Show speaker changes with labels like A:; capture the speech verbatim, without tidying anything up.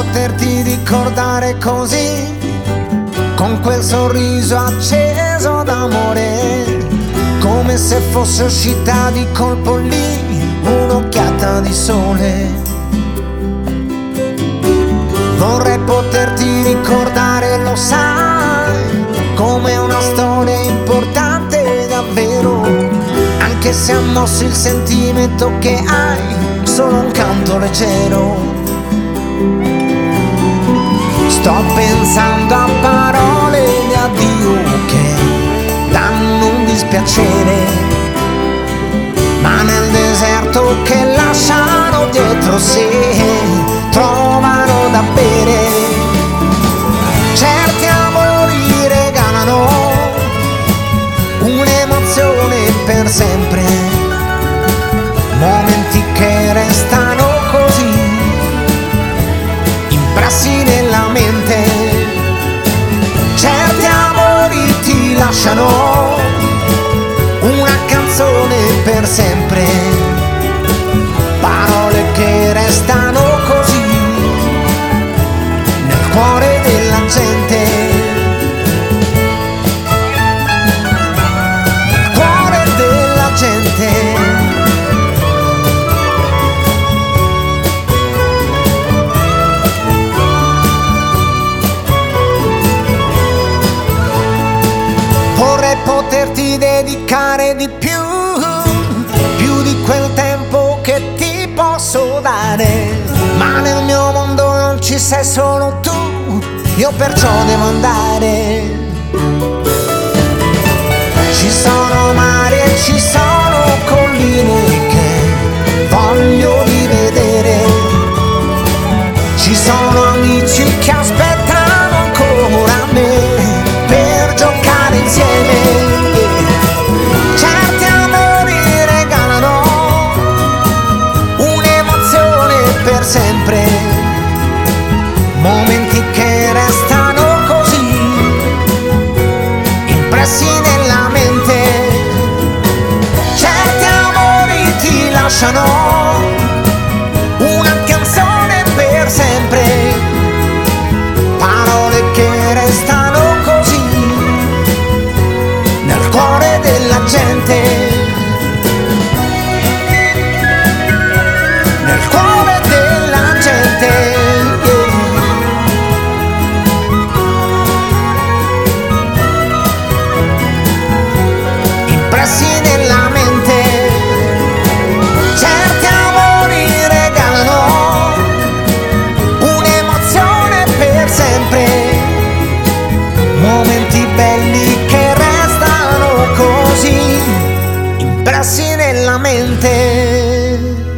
A: poterti ricordare così, con quel sorriso acceso d'amore, come se fosse uscita di colpo lì un'occhiata di sole. Vorrei poterti ricordare, lo sai, come una storia importante davvero, anche se ha mosso il sentimento che hai, solo un canto leggero. Sto pensando a parole di addio che danno un dispiacere, ma nel deserto che lasciano dietro sé trovano da bere. Certi amori regalano un'emozione per sempre, momenti che restano così impressi nella mente. Certi amori ti lasciano una canzone per sempre, parole che restano così nel cuore della gente, nel cuore della gente. Vorrei poterti dedicare di più, più di quel tempo che ti posso dare, ma nel mio mondo non ci sei solo tu, io perciò devo andare. Ci sono mari e ci sono colline che voglio rivedere, ci sono amici che aspettano ancora me per giocare insieme. Certi amori regalano un'emozione per sempre, momenti che restano così impressi nella mente. Certi amori ti lasciano una canzone per sempre, parole che restano così nel cuore della gente, nel cuore della gente. Impressi nella mente. Certi amori regalano un'emozione per sempre, momenti belli che restano così impressi nella mente.